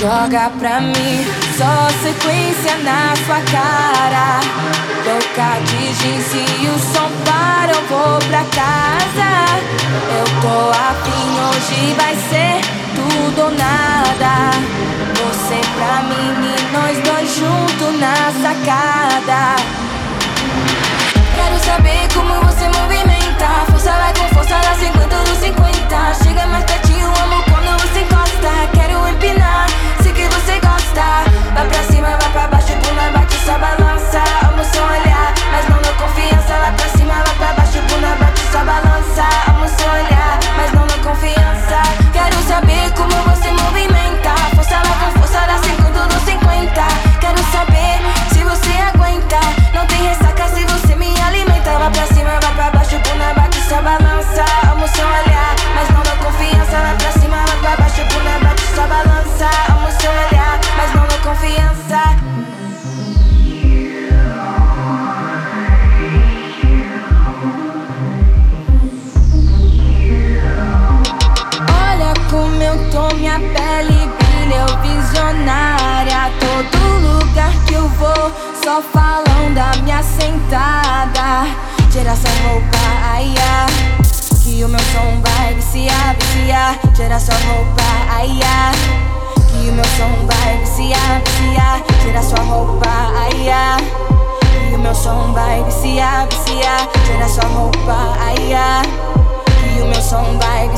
Joga pra mim, só sequência na sua cara. Toca de jeans e o som para, eu vou pra casa. Eu tô afim, hoje vai ser tudo ou nada. Você pra mim e nós dois juntos na sacada. Quero saber como você movimenta. Força vai com força, dá 50 dos 50. Chega mais pertinho, amo quando você encosta. Quero empinar, sei que você gosta. Vai pra cima, vai pra baixo, bunda bate, só balança. Amo seu olhar, mas não dou confiança. Vai pra cima, vai pra baixo, bunda bate, só balança. Amo seu olhar, mas não dou confiança. Quero saber como você movimenta. Força vai com força, dá 50 dos 50. Quero saber se você aguenta. Não tem ressaca se você me alimenta. Vai pra cima, vai pra baixo, bunda bate, só balança. Amo seu olhar, mas não dou confiança. Vai pra cima, vai pra baixo, bunda bate, só balança. Amo seu olhar, mas não dou confiança. Olha como eu tô, minha pele brilha, eu visionária. Todo lugar que eu vou, só falam da minha sentada. Tira essa roupa, ai, ai, que o meu som vai viciar, viciar. Tira sua roupa, ai, ai, que o meu som vai viciar, viciar. Tira sua roupa, ai, ai, que o meu som vai viciar, viciar. Tira sua roupa, ai, ai, que o meu som vai